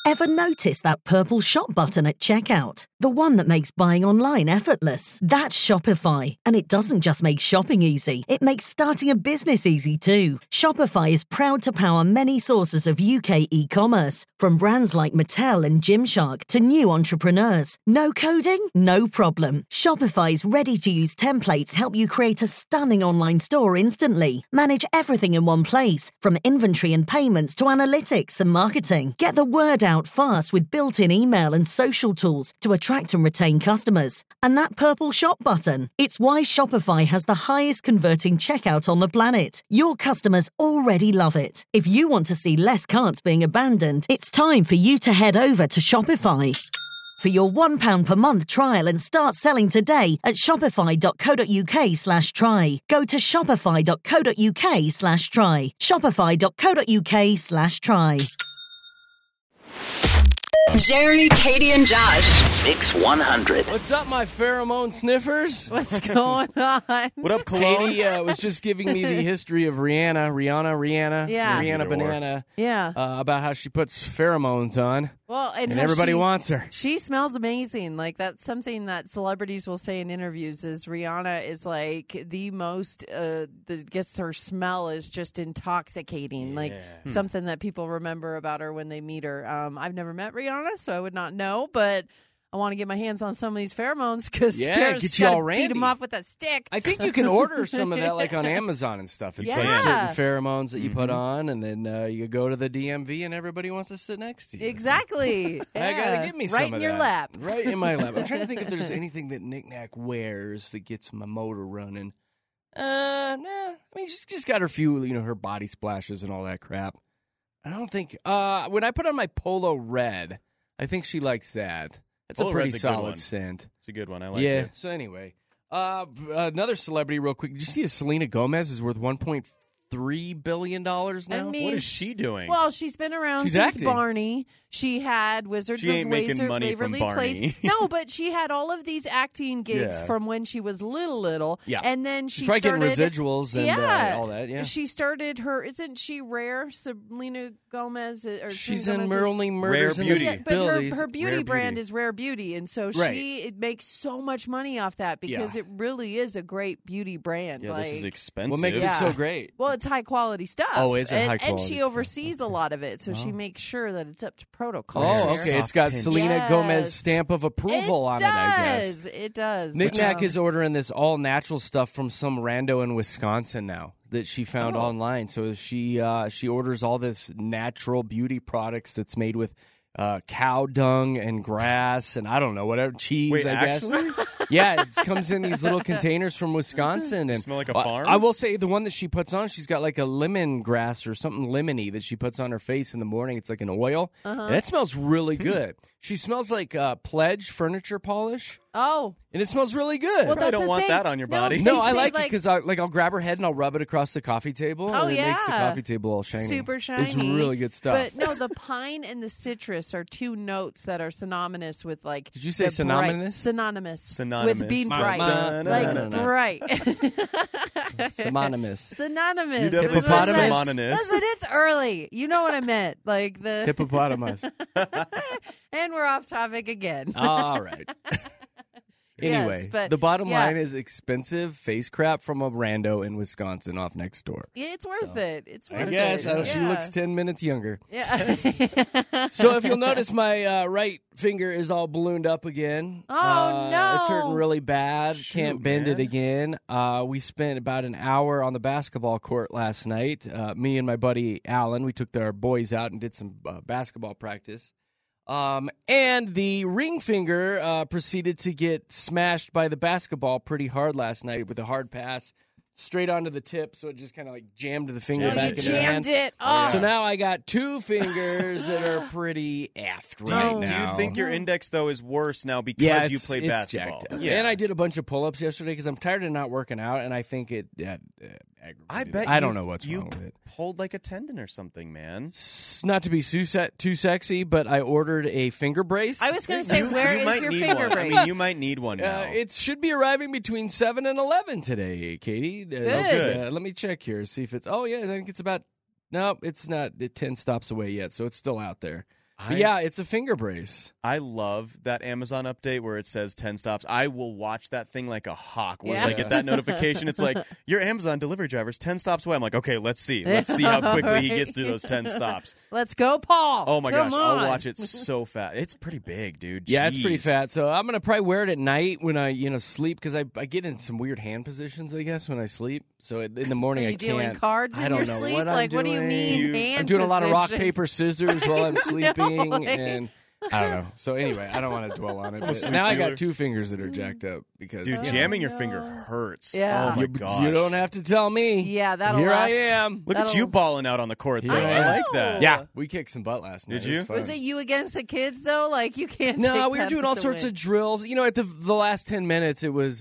Ever notice that purple shop button at checkout? The one that makes buying online effortless. That's Shopify. And it doesn't just make shopping easy, it makes starting a business easy too. Shopify is proud to power many sources of UK e-commerce, from brands like Mattel and Gymshark to new entrepreneurs. No coding? No problem. Shopify's ready-to-use templates help you create a stunning online store instantly. Manage everything in one place, from inventory and payments to analytics and marketing. Get the word out fast with built-in email and social tools to attract and retain customers. And that purple shop button, it's why Shopify has the highest converting checkout on the planet. Your customers already love it. If you want to see less carts being abandoned, it's time for you to head over to Shopify. For your £1 per month trial and start selling today at shopify.co.uk/try. Go to shopify.co.uk/try. Shopify.co.uk/try. Jeremy, Katie, and Josh. Mix 100. What's up, my pheromone sniffers? What's going on? What up, Cologne? Katie was just giving me the history of Rihanna, Yeah. Rihanna Banana, Yeah. about how she puts pheromones on, Well, and how everybody wants her. She smells amazing. Like, that's something that celebrities will say in interviews is Rihanna is like the most, her smell is just intoxicating. Like something that people remember about her when they meet her. I've never met Rihanna, so I would not know, but I want to get my hands on some of these pheromones because get you all beat randy. them off with a stick. I think you can order some of that like on Amazon and stuff. It's like Yeah. certain pheromones that you put on, and then you go to the DMV and everybody wants to sit next to you. Exactly. I gotta Yeah. get me some right of in your that. lap. Right in my lap. I'm trying to think if there's anything that Knick Knack wears that gets my motor running. Nah. I mean, she's just got her few, her body splashes and all that crap. I don't think. When I put on my Polo Red, I think she likes that. It's Polo a pretty Red's a good solid one. scent. It's a good one. I like Yeah. it. So anyway, another celebrity, real quick. Did you see Selena Gomez is worth $1.3 billion now? I mean, What is she doing? Well, she's been around She's since acting. Barney. She had Wizards She of ain't making money from Waverly Barney. Place. No, but she had all of these acting gigs Yeah. from when she was little. Yeah. And then She's she probably started getting residuals and all that. Yeah. She started isn't she Rare? Selena Gomez? Or She's Selena in Gomez is- Merlin Murders Rare in the Beauty. Yeah, but Billies. her beauty Rare brand Beauty. is Rare Beauty, and so Right. it makes so much money off that because Yeah. it really is a great beauty brand. yeah, like, this is expensive. What makes Yeah. it so great? well, it's high quality stuff. Oh, is it and, high And quality she stuff? oversees a lot of it, so she makes sure that it's up to protocol. Oh, there. okay. It's Soft got pinch. Selena Yes. Gomez stamp of approval on it, I guess. It does. Knick Knack Um, is ordering this all natural stuff from some rando in Wisconsin now that she found online. So she orders all this natural beauty products that's made with cow dung and grass and I don't know, whatever, cheese, Wait, I guess. actually? Yeah, it comes in these little containers from Wisconsin. And Smell like a farm? I will say the one that she puts on, she's got like a lemongrass or something lemony that she puts on her face in the morning. It's like an oil. And it smells really good. She smells like Pledge furniture polish. Oh, And it smells really good. well, Probably that's don't the want thing. that on your body. No, they I say, like it because I'll grab her head and I'll rub it across the coffee table. Oh, and it makes the yeah. coffee table all shiny. super shiny. It's really good stuff. But no, the pine and the citrus are two notes that are synonymous with like. Did you say the bright- synonymous? Synonymous. Synonymous. With being bright. Dun-dun-dun-dun. Like No. bright. Synonymous. Synonymous. You definitely Listen, said synonymous. Listen, it's early. You know what I meant. Like the. Hippopotamus. And we're off topic again. All right. Anyway, Yes, but, the bottom yeah. line is expensive face crap from a rando in Wisconsin off next door. Yeah, it's worth it. It's worth I guess. it. She looks 10 minutes younger. Yeah. So if you'll notice, my right finger is all ballooned up again. Oh, no. It's hurting really bad. Can't bend it man. again. We spent about an hour on the basketball court last night. Me and my buddy Alan, we took our boys out and did some basketball practice. And the ring finger proceeded to get smashed by the basketball pretty hard last night with a hard pass straight onto the tip, so it just kind of like jammed the finger Oh, back you into the hand. jammed it. Oh. So now I got two fingers that are pretty effed Do right you, now. do you think your index, though, is worse now because Yeah, you it's- played it's basketball? jacked up. Yeah. And I did a bunch of pull-ups yesterday because I'm tired of not working out, and I think it aggravated. I bet I don't know what's you wrong with it. pulled like a tendon or something, man. Not to be too sexy, but I ordered a finger brace. I was going to say, where you is might your need finger one. brace? I mean, you might need one now. It should be arriving between 7 and 11 today, Katie. Good. Let me check here, see if it's... Oh, yeah, I think it's about... No, it's not 10 stops away yet, so it's still out there. But yeah, it's a finger brace. I love that Amazon update where it says 10 stops. I will watch that thing like a hawk. Once I get that notification, it's like, your Amazon delivery driver's 10 stops away. I'm like, okay, let's see. Let's see how quickly he gets through those 10 stops. Let's go, Paul. Oh, my Come gosh. on. I'll watch it so fast. It's pretty big, dude. Yeah, it's pretty Jeez. fat. So I'm going to probably wear it at night when I, sleep because I get in some weird hand positions, I guess, when I sleep. So in the morning Are I you can't. dealing cards in I don't your know sleep? what I'm Like, what do you doing. mean? Hand I'm doing a lot of rock, positions? paper, scissors while I'm sleeping. like- And I don't know. So anyway, I don't want to dwell on it. But now I got 2 fingers that are jacked up because Dude, jamming your finger hurts. Yeah. Oh, my gosh. You don't have to tell me. Yeah, that'll Here last. I am. Look at you balling out on the court, though. Yeah. I like that. Yeah, we kicked some butt last night. Did It was you? fun. Was it you against the kids, though? Like, you can't No, take we were that doing all as a sorts win. of drills. At the last 10 minutes, it was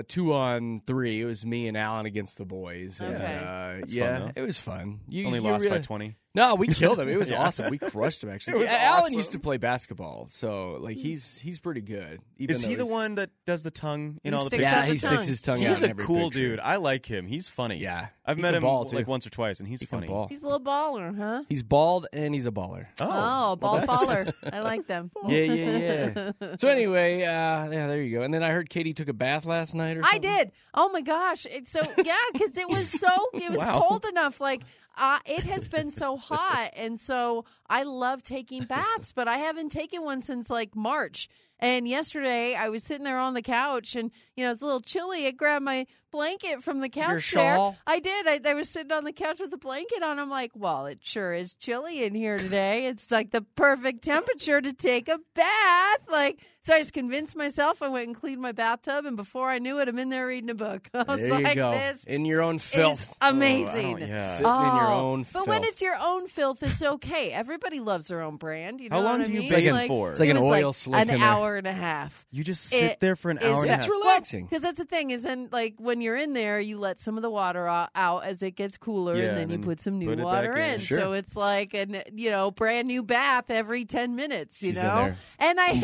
2-on-3. It was me and Alan against the boys. And, Okay. That's yeah, fun, though. it was fun. Only lost by 20. No, we killed him. It was Yeah. awesome. We crushed him, actually. It was Alan awesome. used to play basketball, so he's pretty good. Even Is though he the he's- one that does the tongue in He all the sticks pictures? out Yeah, the he sticks tongue. his tongue out. He's in a every cool picture. dude. I like him. He's funny. Yeah, I've he met can him ball, too. like once or twice, and he's He can funny. ball. He's a little baller, huh? He's bald and he's a baller. Oh, ball baller. I like them. Yeah. So anyway, yeah, there you go. And then I heard Katie took a bath last night or I something. did. Oh my gosh! Because it was Wow. cold enough. Like it has been so hot, and so I love taking baths, but I haven't taken one since like March. And yesterday I was sitting there on the couch, and it's a little chilly. I grabbed my blanket from the couch. Your shawl? There. I did. I was sitting on the couch with a blanket on. I'm like, well, it sure is chilly in here today. It's like the perfect temperature to take a bath. So I just convinced myself. I went and cleaned my bathtub, and before I knew it, I'm in there reading a book. I was There you like, go. this In your own is filth. amazing. yeah. Sitting in your own But when filth. it's your own filth, it's okay. Everybody loves their own brand. You know How long what do I you mean? bathe for? It's like it an was oil slick an in there. hour and a half. You just sit there for an hour and a half. It's relaxing. Because that's the thing is, then when you're in there, you let some of the water out as it gets cooler, Yeah, and then you and put some new put it water back in. in. Sure. So it's like brand new bath every 10 minutes. She's in there. And I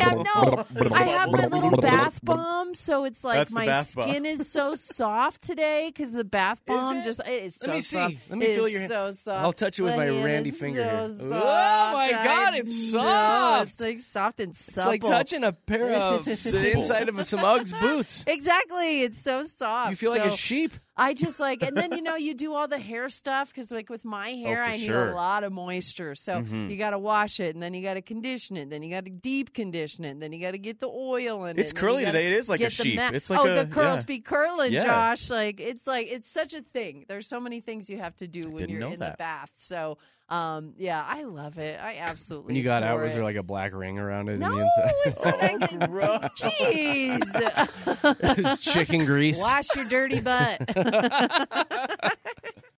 have my little bath bomb, so it's like That's the my bath bomb. skin is so soft today because the bath bomb it? just it is so Let me see. soft. Let me It feel is your hand. so soft. I'll touch it with my hand randy is finger so here. soft. Oh, my God, I it's know. soft. It's like soft and It's supple. like touching a pair of the inside of some Uggs boots. Exactly. It's so soft. You feel like So a sheep. I just and then you do all the hair stuff because with my hair for I need sure. a lot of moisture, so you got to wash it, and then you got to condition it, then you got to deep condition it, and then you got to get the oil in it. It's and then you curly gotta today. It is like a get the sheep. ma- It's like the curls yeah. be curling, Yeah. Josh. It's such a thing. There's so many things you have to do when didn't you're know in the that. bath. So I love it. I absolutely. When you got out, adore was there it. like a black ring around it No, on the inside? it's not like Jeez. It was chicken grease. Wash your dirty butt.